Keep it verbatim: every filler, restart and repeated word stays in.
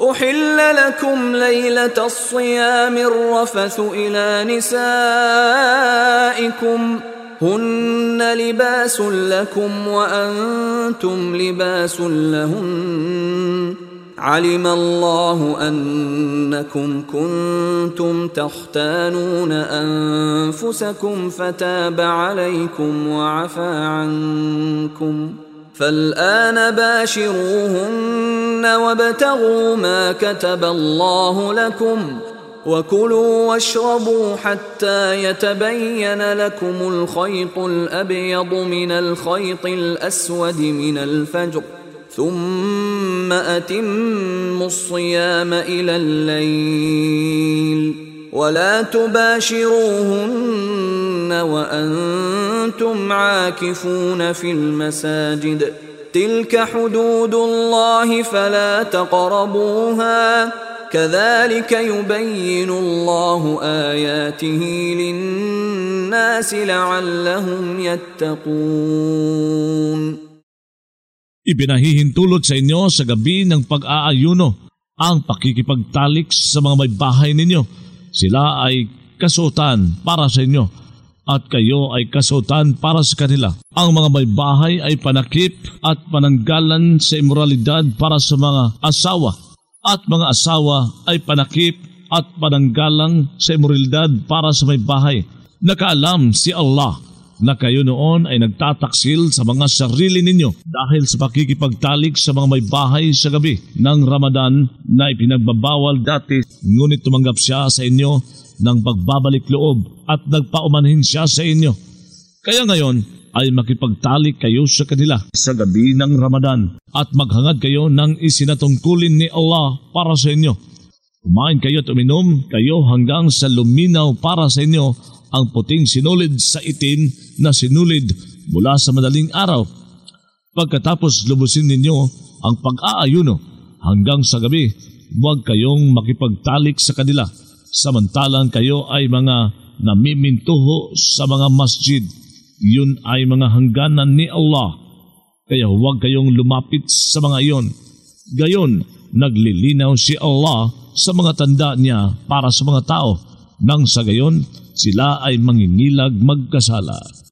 أحل لكم ليلة الصيام الرفث إلى نسائكم هن لباس لكم وأنتم لباس لهن علم الله أنكم كنتم تختانون أنفسكم فتاب عليكم وعفى عنكم فالآن باشروهن وابتغوا ما كتب الله لكم وكلوا واشربوا حتى يتبين لكم الخيط الأبيض من الخيط الأسود من الفجر ثم أتموا الصيام إلى الليل ولا تباشروهن وأنتم عاكفون في المساجد تلك حدود الله فلا تقربوها كذلك يبين الله آياته للناس لعلهم يتقون. Ipinahihintulot sa inyo sa gabi ng pag-aayuno ang pakikipagtalik sa mga may bahay ninyo. Sila ay kasuotan para sa inyo at kayo ay kasuotan para sa kanila. Ang mga may bahay ay panakip at pananggalan sa imoralidad para sa mga asawa at mga asawa ay panakip at pananggalang sa imoralidad para sa may bahay. Nakaalam si Allah na kayo noon ay nagtataksil sa mga sarili ninyo dahil sa pakikipagtalik sa mga may bahay sa gabi ng Ramadan na ipinagbabawal dati, ngunit tumanggap siya sa inyo ng pagbabalik loob at nagpaumanhin siya sa inyo. Kaya ngayon ay makipagtalik kayo sa kanila sa gabi ng Ramadan at maghangad kayo ng isinatungkulin ni Allah para sa inyo. Kumain kayo at uminom kayo hanggang sa luminaw para sa inyo ang puting sinulid sa itim na sinulid mula sa madaling araw. Pagkatapos lubusin ninyo ang pag-aayuno hanggang sa gabi, huwag kayong makipagtalik sa kanila, samantalang kayo ay mga namimintuho sa mga masjid. Yun ay mga hangganan ni Allah, kaya huwag kayong lumapit sa mga iyon. Gayon, naglilinaw si Allah sa mga tanda niya para sa mga tao, nang sa gayon sila ay mangingilag magkasala.